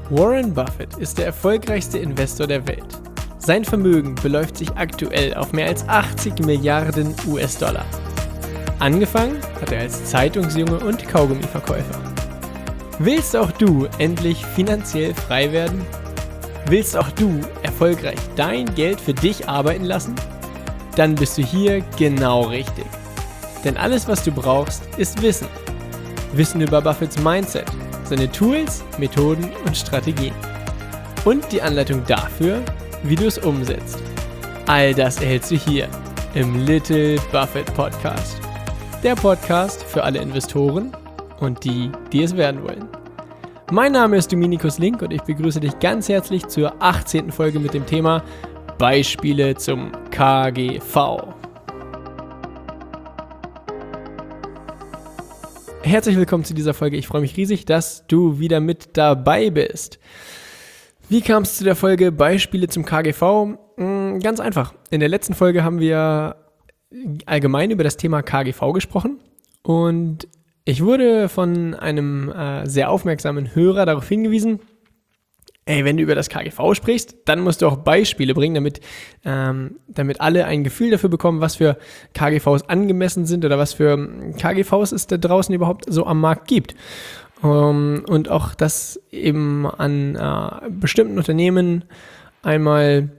Warren Buffett ist der erfolgreichste Investor der Welt. Sein Vermögen beläuft sich aktuell auf mehr als 80 Milliarden US-Dollar. Angefangen hat er als Zeitungsjunge und Kaugummiverkäufer. Willst auch du endlich finanziell frei werden? Willst auch du erfolgreich dein Geld für dich arbeiten lassen? Dann bist du hier genau richtig. Denn alles, was du brauchst, ist Wissen. Wissen über Buffetts Mindset, seine Tools, Methoden und Strategien. Und die Anleitung dafür, wie du es umsetzt. All das erhältst du hier im Little Buffett Podcast. Der Podcast für alle Investoren und die, die es werden wollen. Mein Name ist Dominikus Link und ich begrüße dich ganz herzlich zur 18. Folge mit dem Thema Beispiele zum KGV. Herzlich willkommen zu dieser Folge. Ich freue mich riesig, dass du wieder mit dabei bist. Wie kam es zu der Folge Beispiele zum KGV? Ganz einfach. In der letzten Folge haben wir allgemein über das Thema KGV gesprochen und ich wurde von einem sehr aufmerksamen Hörer darauf hingewiesen, wenn du über das KGV sprichst, dann musst du auch Beispiele bringen, damit alle ein Gefühl dafür bekommen, was für KGVs angemessen sind oder was für KGVs es da draußen überhaupt so am Markt gibt. Und auch das eben an bestimmten Unternehmen einmal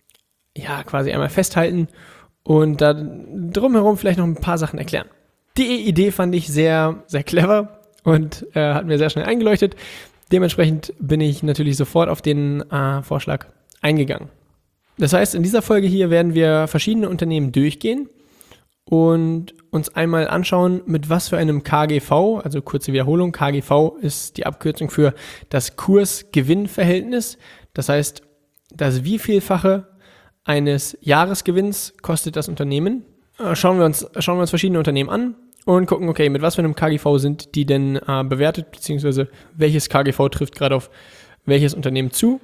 festhalten und da drumherum vielleicht noch ein paar Sachen erklären. Die Idee fand ich sehr, sehr clever und hat mir sehr schnell eingeleuchtet. Dementsprechend bin ich natürlich sofort auf den Vorschlag eingegangen. Das heißt, in dieser Folge hier werden wir verschiedene Unternehmen durchgehen und uns einmal anschauen, mit was für einem KGV, also kurze Wiederholung, KGV ist die Abkürzung für das Kurs-Gewinn-Verhältnis. Das heißt, das Wievielfache eines Jahresgewinns kostet das Unternehmen. Schauen wir uns verschiedene Unternehmen an und gucken, okay, mit was für einem KGV sind die denn bewertet, beziehungsweise welches KGV trifft gerade auf welches Unternehmen zu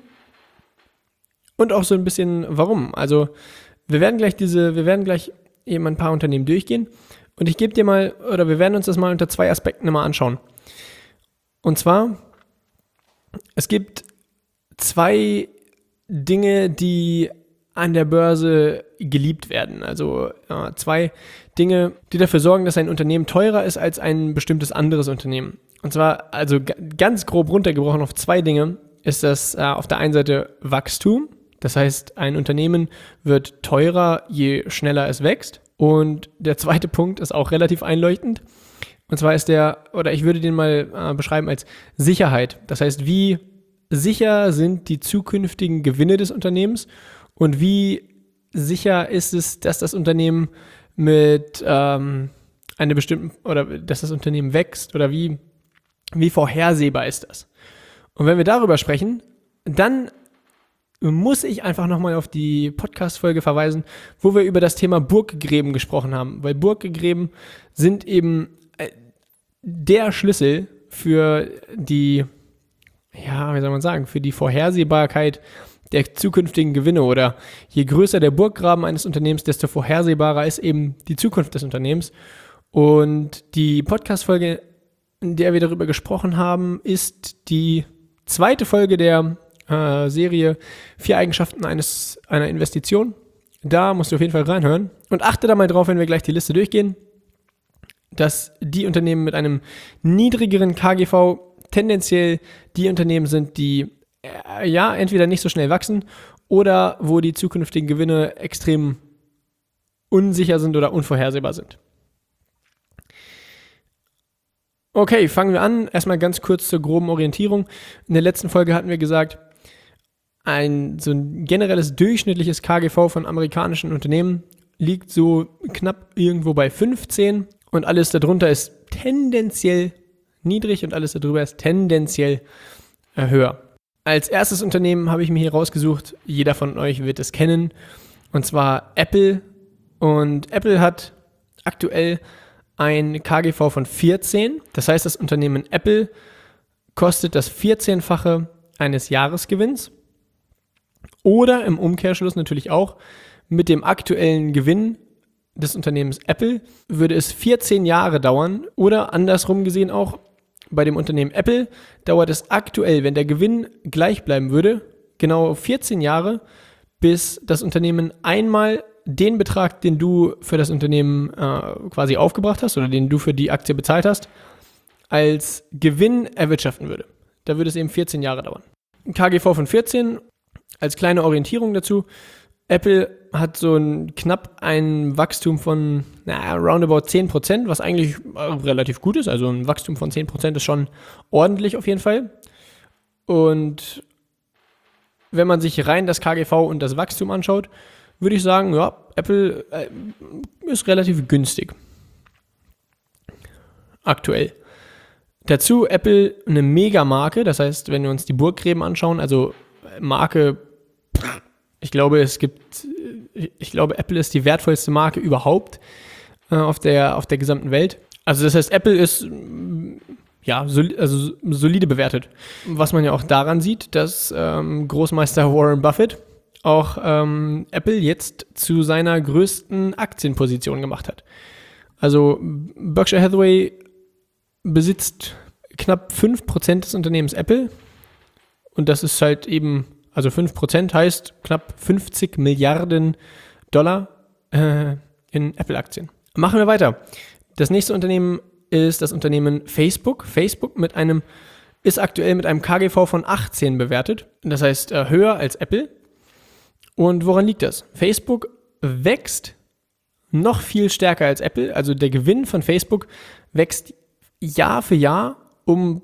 und auch so ein bisschen warum. Also wir werden gleich eben ein paar Unternehmen durchgehen und wir werden uns das mal unter zwei Aspekten mal anschauen. Und zwar, es gibt zwei Dinge, die an der Börse geliebt werden. Also zwei Dinge, die dafür sorgen, dass ein Unternehmen teurer ist als ein bestimmtes anderes Unternehmen. Und zwar, also ganz grob runtergebrochen auf zwei Dinge, ist das auf der einen Seite Wachstum. Das heißt, ein Unternehmen wird teurer, je schneller es wächst. Und der zweite Punkt ist auch relativ einleuchtend. Und zwar ich würde den mal beschreiben als Sicherheit. Das heißt, wie sicher sind die zukünftigen Gewinne des Unternehmens und wie sicher ist es, dass das Unternehmen mit einer bestimmten oder dass das Unternehmen wächst oder wie vorhersehbar ist das? Und wenn wir darüber sprechen, dann muss ich einfach nochmal auf die Podcast-Folge verweisen, wo wir über das Thema Burggräben gesprochen haben, weil Burggräben sind eben der Schlüssel für die, für die Vorhersehbarkeit der zukünftigen Gewinne oder je größer der Burggraben eines Unternehmens, desto vorhersehbarer ist eben die Zukunft des Unternehmens. Und die Podcast-Folge, in der wir darüber gesprochen haben, ist die zweite Folge der Serie 4 Eigenschaften einer Investition. Da musst du auf jeden Fall reinhören und achte da mal drauf, wenn wir gleich die Liste durchgehen, dass die Unternehmen mit einem niedrigeren KGV tendenziell die Unternehmen sind, die entweder nicht so schnell wachsen oder wo die zukünftigen Gewinne extrem unsicher sind oder unvorhersehbar sind. Okay, fangen wir an. Erstmal ganz kurz zur groben Orientierung. In der letzten Folge hatten wir gesagt, ein generelles durchschnittliches KGV von amerikanischen Unternehmen liegt so knapp irgendwo bei 15 und alles darunter ist tendenziell niedrig und alles darüber ist tendenziell höher. Als erstes Unternehmen habe ich mir hier rausgesucht, jeder von euch wird es kennen, und zwar Apple. Und Apple hat aktuell ein KGV von 14. Das heißt, das Unternehmen Apple kostet das 14-fache eines Jahresgewinns. Oder im Umkehrschluss natürlich auch mit dem aktuellen Gewinn des Unternehmens Apple würde es 14 Jahre dauern oder andersrum gesehen auch Bei dem Unternehmen Apple dauert es aktuell, wenn der Gewinn gleich bleiben würde, genau 14 Jahre, bis das Unternehmen einmal den Betrag, den du für das Unternehmen quasi aufgebracht hast oder den du für die Aktie bezahlt hast, als Gewinn erwirtschaften würde. Da würde es eben 14 Jahre dauern. KGV von 14, als kleine Orientierung dazu. Apple hat so knapp ein Wachstum von roundabout 10%, was eigentlich relativ gut ist. Also ein Wachstum von 10% ist schon ordentlich auf jeden Fall. Und wenn man sich rein das KGV und das Wachstum anschaut, würde ich sagen, ja, Apple ist relativ günstig. Aktuell. Dazu Apple eine Mega-Marke, das heißt, wenn wir uns die Burggräben anschauen, also Marke, ich glaube, Apple ist die wertvollste Marke überhaupt auf der gesamten Welt. Also das heißt, Apple ist solide bewertet. Was man ja auch daran sieht, dass Großmeister Warren Buffett auch Apple jetzt zu seiner größten Aktienposition gemacht hat. Also Berkshire Hathaway besitzt knapp 5% des Unternehmens Apple und das ist halt eben, also 5% heißt knapp 50 Milliarden Dollar in Apple-Aktien. Machen wir weiter. Das nächste Unternehmen ist das Unternehmen Facebook. Facebook ist aktuell mit einem KGV von 18 bewertet, das heißt höher als Apple. Und woran liegt das? Facebook wächst noch viel stärker als Apple, also der Gewinn von Facebook wächst Jahr für Jahr um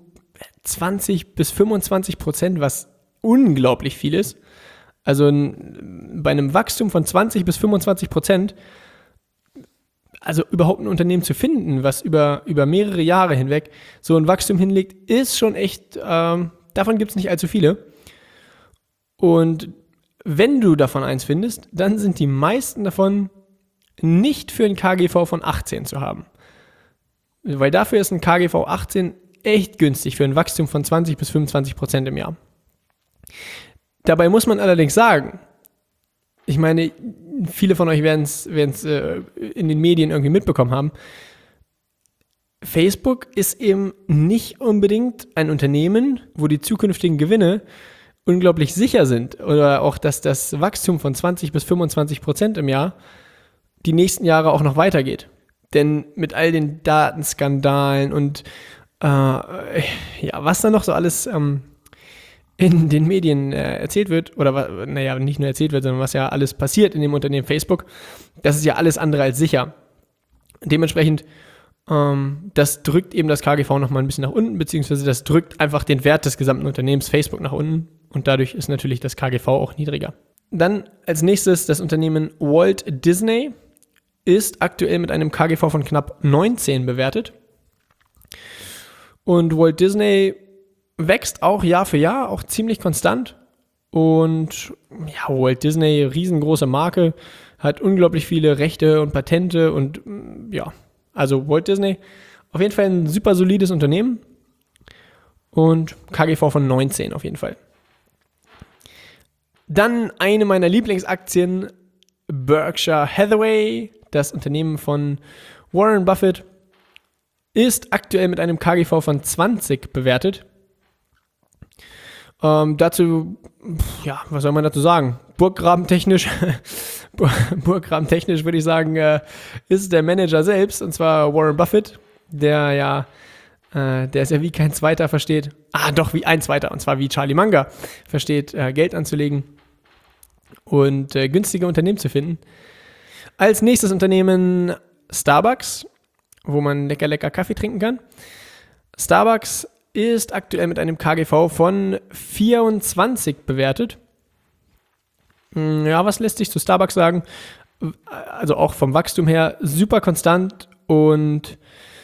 20-25%, was unglaublich viel ist. Also bei einem Wachstum von 20-25%, also überhaupt ein Unternehmen zu finden, was über mehrere Jahre hinweg so ein Wachstum hinlegt, ist schon echt, davon gibt es nicht allzu viele. Und wenn du davon eins findest, dann sind die meisten davon nicht für ein KGV von 18 zu haben. Weil dafür ist ein KGV 18 echt günstig für ein Wachstum von 20-25% im Jahr. Dabei muss man allerdings sagen, ich meine, viele von euch werden es in den Medien irgendwie mitbekommen haben, Facebook ist eben nicht unbedingt ein Unternehmen, wo die zukünftigen Gewinne unglaublich sicher sind oder auch, dass das Wachstum von 20-25% im Jahr die nächsten Jahre auch noch weitergeht. Denn mit all den Datenskandalen und was da noch so alles in den Medien erzählt wird, oder nicht nur erzählt wird, sondern was ja alles passiert in dem Unternehmen Facebook, das ist ja alles andere als sicher. Dementsprechend, das drückt eben das KGV nochmal ein bisschen nach unten, beziehungsweise das drückt einfach den Wert des gesamten Unternehmens Facebook nach unten und dadurch ist natürlich das KGV auch niedriger. Dann als nächstes das Unternehmen Walt Disney ist aktuell mit einem KGV von knapp 19 bewertet. Und Walt Disney wächst auch Jahr für Jahr, auch ziemlich konstant. Und ja, Walt Disney, riesengroße Marke, hat unglaublich viele Rechte und Patente und ja, also Walt Disney, auf jeden Fall ein super solides Unternehmen und KGV von 19 auf jeden Fall. Dann eine meiner Lieblingsaktien, Berkshire Hathaway, das Unternehmen von Warren Buffett, ist aktuell mit einem KGV von 20 bewertet. Dazu, ja, was soll man dazu sagen? Burggrabentechnisch würde ich sagen, ist der Manager selbst, und zwar Warren Buffett, der ist ja wie kein Zweiter versteht, doch wie ein Zweiter, und zwar wie Charlie Munger versteht, Geld anzulegen und günstige Unternehmen zu finden. Als nächstes Unternehmen Starbucks, wo man lecker Kaffee trinken kann. Starbucks ist aktuell mit einem KGV von 24 bewertet. Ja, was lässt sich zu Starbucks sagen? Also auch vom Wachstum her super konstant und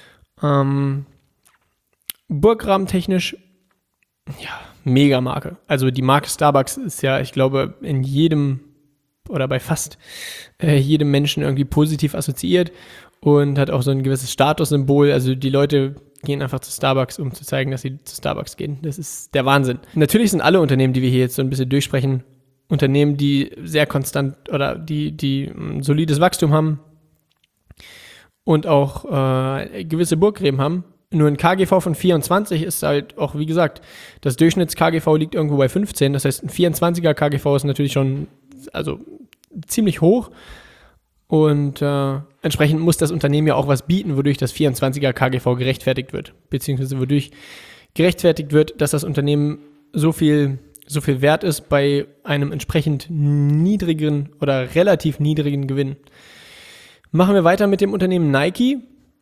burggrabentechnisch, ja, Megamarke. Also die Marke Starbucks ist ja, ich glaube, in jedem oder bei fast jedem Menschen irgendwie positiv assoziiert und hat auch so ein gewisses Statussymbol. Also die Leute gehen einfach zu Starbucks, um zu zeigen, dass sie zu Starbucks gehen. Das ist der Wahnsinn. Natürlich sind alle Unternehmen, die wir hier jetzt so ein bisschen durchsprechen, Unternehmen, die sehr konstant oder die ein solides Wachstum haben und auch gewisse Burggräben haben. Nur ein KGV von 24 ist halt auch, wie gesagt, das Durchschnitts-KGV liegt irgendwo bei 15. Das heißt, ein 24er KGV ist natürlich schon ziemlich hoch. Und entsprechend muss das Unternehmen ja auch was bieten, wodurch das 24er KGV gerechtfertigt wird. Beziehungsweise wodurch gerechtfertigt wird, dass das Unternehmen so viel wert ist bei einem entsprechend niedrigen oder relativ niedrigen Gewinn. Machen wir weiter mit dem Unternehmen Nike.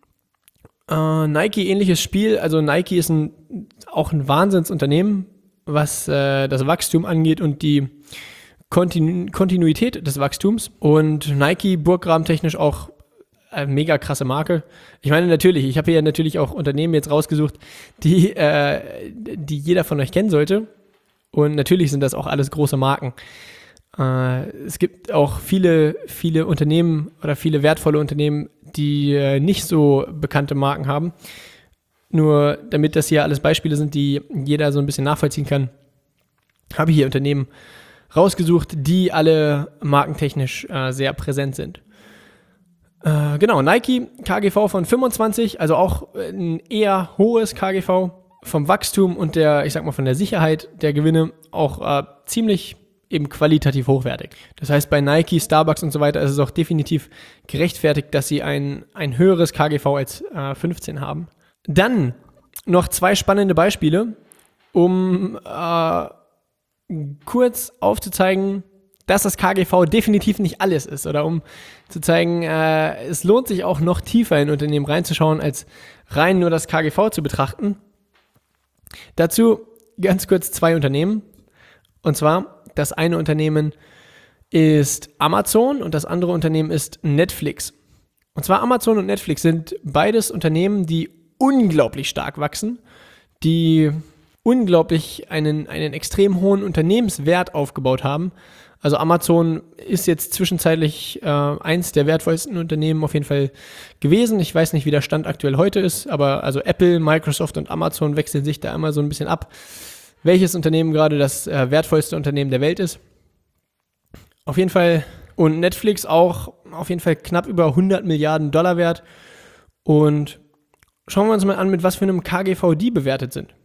Nike, ähnliches Spiel. Also Nike ist auch ein Wahnsinnsunternehmen, was das Wachstum angeht und die Kontinuität des Wachstums. Und Nike, burggrabentechnisch auch eine mega krasse Marke. Ich meine, natürlich, ich habe hier natürlich auch Unternehmen jetzt rausgesucht, die jeder von euch kennen sollte. Und natürlich sind das auch alles große Marken. Es gibt auch viele Unternehmen oder viele wertvolle Unternehmen, die nicht so bekannte Marken haben. Nur damit das hier alles Beispiele sind, die jeder so ein bisschen nachvollziehen kann, habe ich hier Unternehmen rausgesucht, die alle markentechnisch sehr präsent sind. Genau, Nike, KGV von 25, also auch ein eher hohes KGV, vom Wachstum und von der Sicherheit der Gewinne auch ziemlich eben qualitativ hochwertig. Das heißt, bei Nike, Starbucks und so weiter ist es auch definitiv gerechtfertigt, dass sie ein höheres KGV als 15 haben. Dann noch 2 spannende Beispiele, um kurz aufzuzeigen, dass das KGV definitiv nicht alles ist oder um zu zeigen, es lohnt sich auch noch tiefer in Unternehmen reinzuschauen, als rein nur das KGV zu betrachten. Dazu ganz kurz 2 Unternehmen. Und zwar, das eine Unternehmen ist Amazon und das andere Unternehmen ist Netflix. Und zwar Amazon und Netflix sind beides Unternehmen, die unglaublich stark wachsen, die unglaublich einen extrem hohen Unternehmenswert aufgebaut haben. Also Amazon ist jetzt zwischenzeitlich eins der wertvollsten Unternehmen auf jeden Fall gewesen. Ich weiß nicht, wie der Stand aktuell heute ist, aber also Apple, Microsoft und Amazon wechseln sich da immer so ein bisschen ab, welches Unternehmen gerade das wertvollste Unternehmen der Welt ist. Auf jeden Fall. Und Netflix auch auf jeden Fall knapp über 100 Milliarden Dollar wert. Und schauen wir uns mal an, mit was für einem KGV die bewertet sind.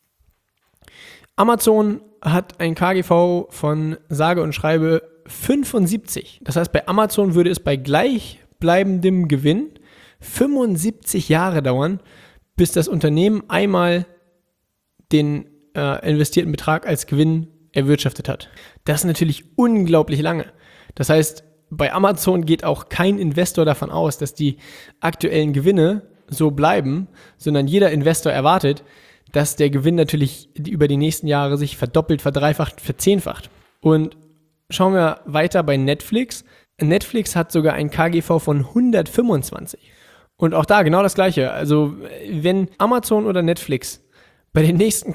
Amazon hat ein KGV von sage und schreibe 75. Das heißt, bei Amazon würde es bei gleichbleibendem Gewinn 75 Jahre dauern, bis das Unternehmen einmal den investierten Betrag als Gewinn erwirtschaftet hat. Das ist natürlich unglaublich lange. Das heißt, bei Amazon geht auch kein Investor davon aus, dass die aktuellen Gewinne so bleiben, sondern jeder Investor erwartet, dass der Gewinn natürlich über die nächsten Jahre sich verdoppelt, verdreifacht, verzehnfacht. Und schauen wir weiter bei Netflix. Netflix hat sogar ein KGV von 125. Und auch da genau das Gleiche. Also wenn Amazon oder Netflix im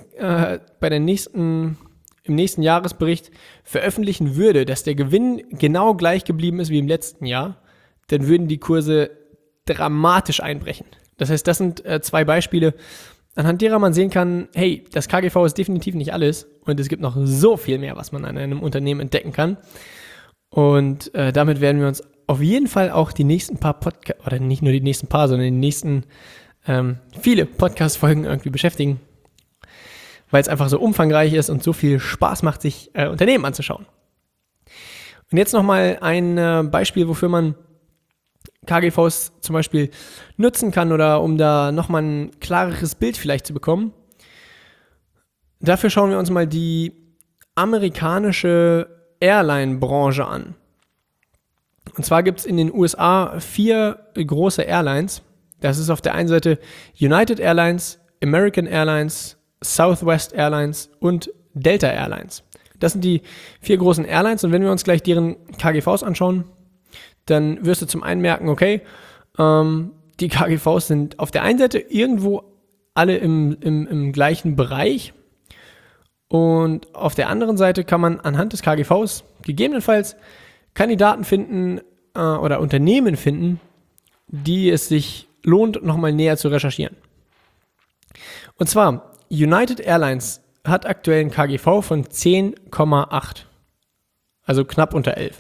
nächsten Jahresbericht veröffentlichen würde, dass der Gewinn genau gleich geblieben ist wie im letzten Jahr, dann würden die Kurse dramatisch einbrechen. Das heißt, das sind 2 Beispiele, anhand derer man sehen kann, hey, das KGV ist definitiv nicht alles und es gibt noch so viel mehr, was man an einem Unternehmen entdecken kann. Und damit werden wir uns auf jeden Fall auch die nächsten paar Podcasts, oder nicht nur die nächsten paar, sondern die nächsten viele Podcast-Folgen irgendwie beschäftigen, weil es einfach so umfangreich ist und so viel Spaß macht, sich Unternehmen anzuschauen. Und jetzt nochmal ein Beispiel, wofür man KGVs zum Beispiel nutzen kann oder um da nochmal ein klareres Bild vielleicht zu bekommen. Dafür schauen wir uns mal die amerikanische Airline-Branche an. Und zwar gibt es in den USA 4 große Airlines. Das ist auf der einen Seite United Airlines, American Airlines, Southwest Airlines und Delta Airlines. Das sind die 4 großen Airlines und wenn wir uns gleich deren KGVs anschauen, dann wirst du zum einen merken, okay, die KGVs sind auf der einen Seite irgendwo alle im gleichen Bereich und auf der anderen Seite kann man anhand des KGVs gegebenenfalls Kandidaten finden oder Unternehmen finden, die es sich lohnt, nochmal näher zu recherchieren. Und zwar, United Airlines hat aktuell einen KGV von 10,8, also knapp unter 11.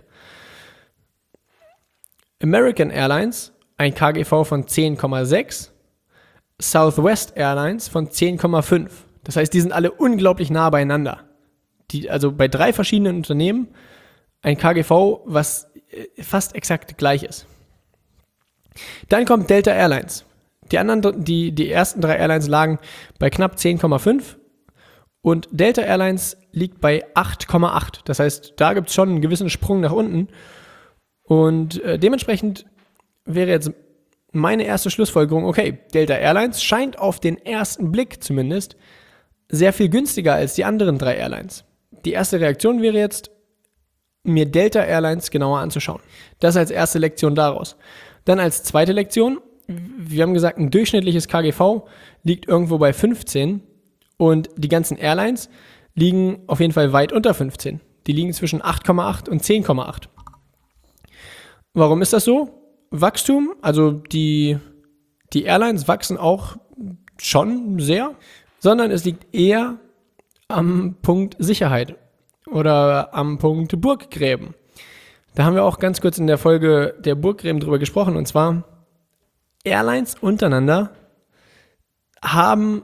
American Airlines ein KGV von 10,6, Southwest Airlines von 10,5. Das heißt, die sind alle unglaublich nah beieinander. Also bei 3 verschiedenen Unternehmen ein KGV, was fast exakt gleich ist. Dann kommt Delta Airlines. Die ersten 3 Airlines lagen bei knapp 10,5 und Delta Airlines liegt bei 8,8. Das heißt, da gibt es schon einen gewissen Sprung nach unten und dementsprechend wäre jetzt meine erste Schlussfolgerung, okay, Delta Airlines scheint auf den ersten Blick zumindest sehr viel günstiger als die anderen 3 Airlines. Die erste Reaktion wäre jetzt, mir Delta Airlines genauer anzuschauen. Das als erste Lektion daraus. Dann als zweite Lektion, wir haben gesagt, ein durchschnittliches KGV liegt irgendwo bei 15 und die ganzen Airlines liegen auf jeden Fall weit unter 15. Die liegen zwischen 8,8 und 10,8. Warum ist das so? Wachstum, also die Airlines wachsen auch schon sehr, sondern es liegt eher am Punkt Sicherheit oder am Punkt Burggräben. Da haben wir auch ganz kurz in der Folge der Burggräben drüber gesprochen, und zwar Airlines untereinander haben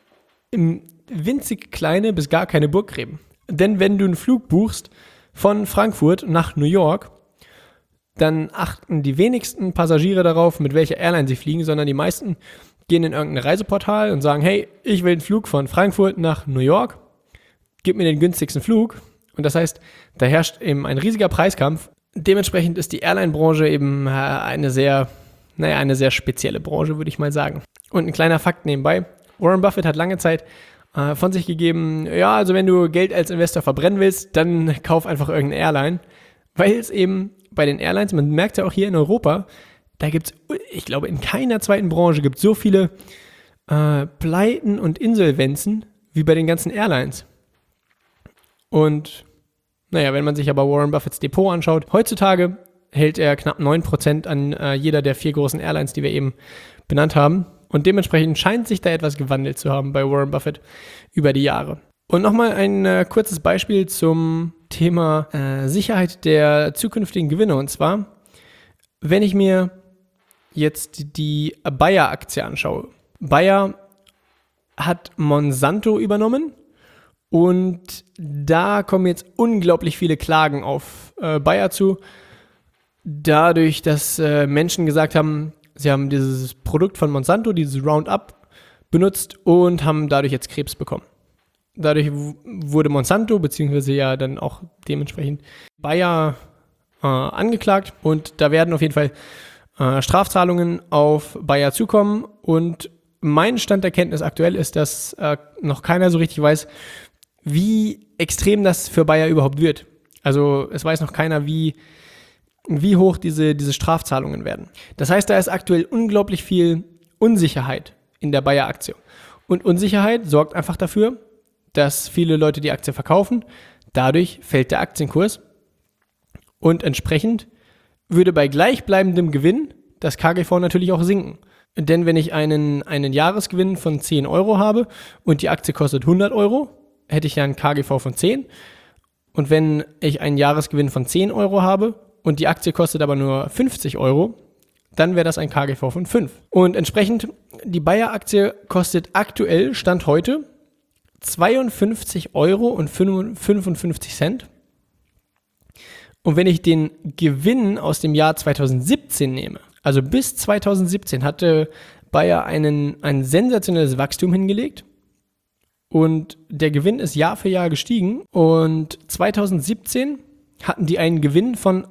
winzig kleine bis gar keine Burggräben. Denn wenn du einen Flug buchst von Frankfurt nach New York, dann achten die wenigsten Passagiere darauf, mit welcher Airline sie fliegen, sondern die meisten gehen in irgendein Reiseportal und sagen, hey, ich will einen Flug von Frankfurt nach New York, gib mir den günstigsten Flug. Und das heißt, da herrscht eben ein riesiger Preiskampf. Dementsprechend ist die Airline-Branche eben eine sehr spezielle Branche, würde ich mal sagen. Und ein kleiner Fakt nebenbei, Warren Buffett hat lange Zeit von sich gegeben, ja, also wenn du Geld als Investor verbrennen willst, dann kauf einfach irgendeine Airline, weil es eben bei den Airlines, man merkt ja auch hier in Europa, da gibt es, ich glaube, in keiner zweiten Branche gibt es so viele Pleiten und Insolvenzen wie bei den ganzen Airlines. Und naja, wenn man sich aber Warren Buffetts Depot anschaut, heutzutage hält er knapp 9% an jeder der 4 großen Airlines, die wir eben benannt haben. Und dementsprechend scheint sich da etwas gewandelt zu haben bei Warren Buffett über die Jahre. Und nochmal ein kurzes Beispiel zum Thema Sicherheit der zukünftigen Gewinne. Und zwar, wenn ich mir jetzt die Bayer-Aktie anschaue. Bayer hat Monsanto übernommen und da kommen jetzt unglaublich viele Klagen auf Bayer zu. Dadurch, dass Menschen gesagt haben, sie haben dieses Produkt von Monsanto, dieses Roundup, benutzt und haben dadurch jetzt Krebs bekommen. Dadurch wurde Monsanto, beziehungsweise ja dann auch dementsprechend Bayer angeklagt und da werden auf jeden Fall Strafzahlungen auf Bayer zukommen und mein Stand der Kenntnis aktuell ist, dass noch keiner so richtig weiß, wie extrem das für Bayer überhaupt wird. Also es weiß noch keiner, wie hoch diese Strafzahlungen werden. Das heißt, da ist aktuell unglaublich viel Unsicherheit in der Bayer-Aktie. Und Unsicherheit sorgt einfach dafür, dass viele Leute die Aktie verkaufen. Dadurch fällt der Aktienkurs. Und entsprechend würde bei gleichbleibendem Gewinn das KGV natürlich auch sinken. Denn wenn ich einen Jahresgewinn von 10 Euro habe und die Aktie kostet 100 Euro, hätte ich ja einen KGV von 10. Und wenn ich einen Jahresgewinn von 10 Euro habe und die Aktie kostet aber nur 50 Euro, dann wäre das ein KGV von 5. Und entsprechend, die Bayer-Aktie kostet aktuell, Stand heute, 52,55 Euro. Und wenn ich den Gewinn aus dem Jahr 2017 nehme, also bis 2017 hatte Bayer ein sensationelles Wachstum hingelegt und der Gewinn ist Jahr für Jahr gestiegen und 2017 hatten die einen Gewinn von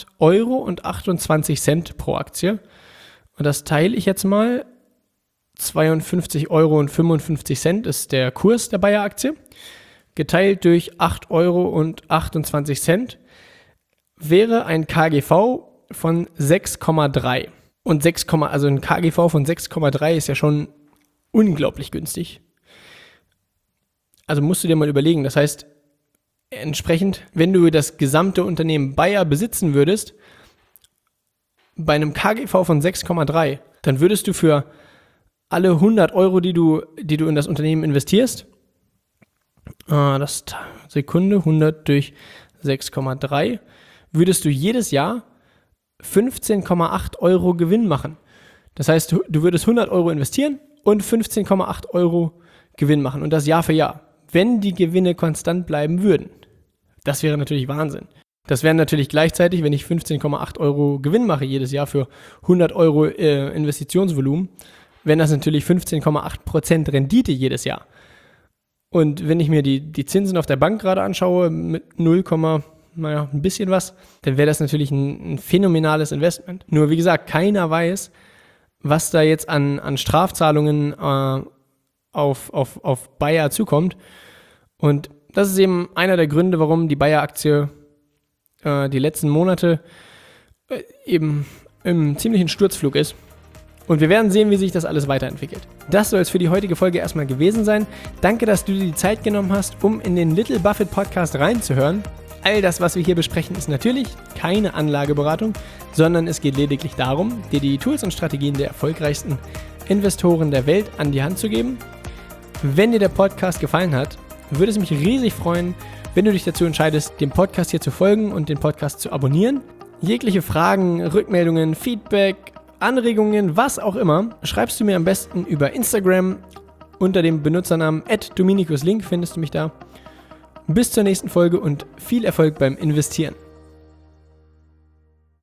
8,28 Euro pro Aktie. Und das teile ich jetzt mal. 52,55 Euro ist der Kurs der Bayer-Aktie. Geteilt durch 8,28 Euro wäre ein KGV von 6,3. Und also ein KGV von 6,3 ist ja schon unglaublich günstig. Also musst du dir mal überlegen. Das heißt, entsprechend, wenn du das gesamte Unternehmen Bayer besitzen würdest, bei einem KGV von 6,3, dann würdest du für alle 100 Euro, die du in das Unternehmen investierst, 100 durch 6,3, würdest du jedes Jahr 15,8 Euro Gewinn machen. Das heißt, du würdest 100 Euro investieren und 15,8 Euro Gewinn machen und das Jahr für Jahr, wenn die Gewinne konstant bleiben würden. Das wäre natürlich Wahnsinn. Das wären natürlich gleichzeitig, wenn ich 15,8 Euro Gewinn mache jedes Jahr für 100 Euro Investitionsvolumen, wären das natürlich 15,8% Rendite jedes Jahr. Und wenn ich mir die Zinsen auf der Bank gerade anschaue mit 0, ein bisschen was, dann wäre das natürlich ein phänomenales Investment. Nur wie gesagt, keiner weiß, was da jetzt an Strafzahlungen auf Bayer zukommt. Und das ist eben einer der Gründe, warum die Bayer-Aktie die letzten Monate eben im ziemlichen Sturzflug ist. Und wir werden sehen, wie sich das alles weiterentwickelt. Das soll es für die heutige Folge erstmal gewesen sein. Danke, dass du dir die Zeit genommen hast, um in den Little Buffett Podcast reinzuhören. All das, was wir hier besprechen, ist natürlich keine Anlageberatung, sondern es geht lediglich darum, dir die Tools und Strategien der erfolgreichsten Investoren der Welt an die Hand zu geben. Wenn dir der Podcast gefallen hat, würde es mich riesig freuen, wenn du dich dazu entscheidest, dem Podcast hier zu folgen und den Podcast zu abonnieren. Jegliche Fragen, Rückmeldungen, Feedback, Anregungen, was auch immer, schreibst du mir am besten über Instagram unter dem Benutzernamen @dominikuslink, findest du mich da. Bis zur nächsten Folge und viel Erfolg beim Investieren.